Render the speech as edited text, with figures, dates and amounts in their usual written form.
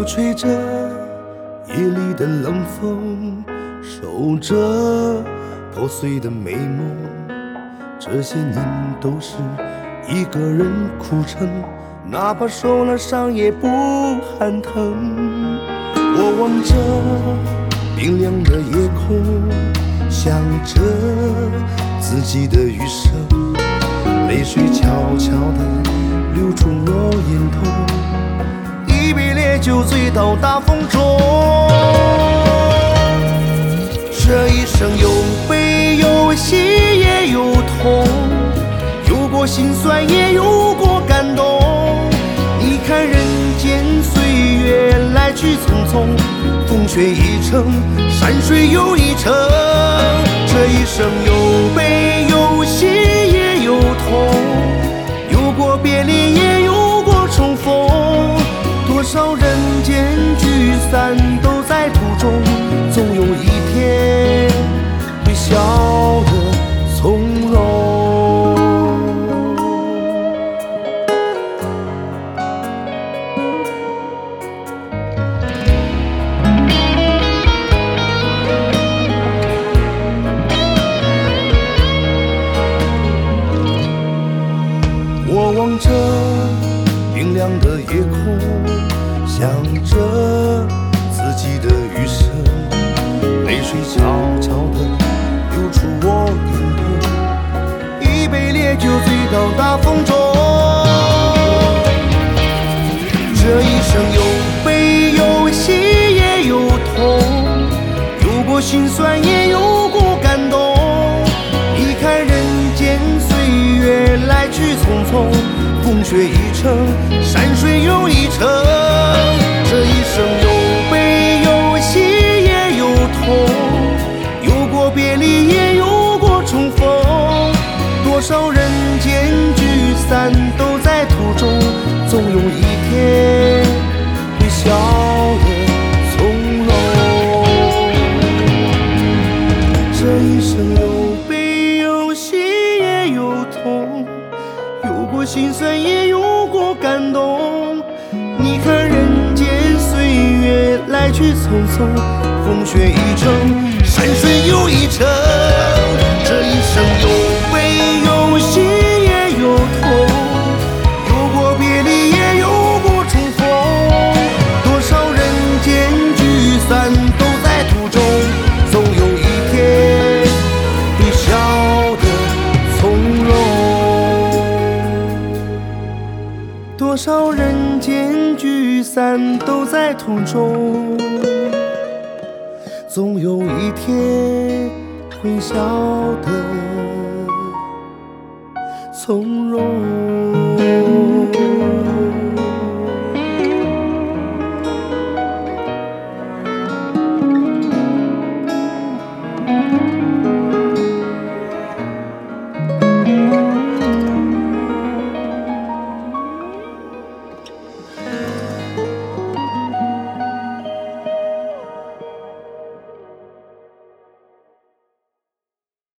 吹着夜里的冷风，守着破碎的美梦。这些年都是一个人苦撑，哪怕受了伤也不喊疼。我望着冰凉的夜空，想着自己的余生，泪水悄悄地流出我眼头，一杯烈酒醉倒大风中。这一生有悲有喜也有痛，有过心酸也有过感动。你看人间岁月来去匆匆，风雪一程，山水又一程。这一生有悲有喜也有痛，有过别离也有过重逢。多少人间聚散都在途中，总有一天会笑得从容。我望着冰凉的夜空，想着自己的余生，泪水悄悄地流出我眼头，一杯烈酒醉倒大风中。这一生有悲有喜也有痛，有过心酸也有过感动。你看人间岁月来去匆匆，风雪一程，山水又一程。这一生有悲有喜也有痛，有过别离也有过重逢。多少人间聚散都在途中，总有一天会笑得从容。这一生有悲有喜也有痛，有过心酸也有过感动。你看人间岁月来去匆匆，风雪一程，山水又一程。这一生有悲有喜也有痛，有过别离也有过重逢。多少人间聚散都在途中，总有一天会笑得从容。多少人间聚散都在途中，总有一天会笑得从容。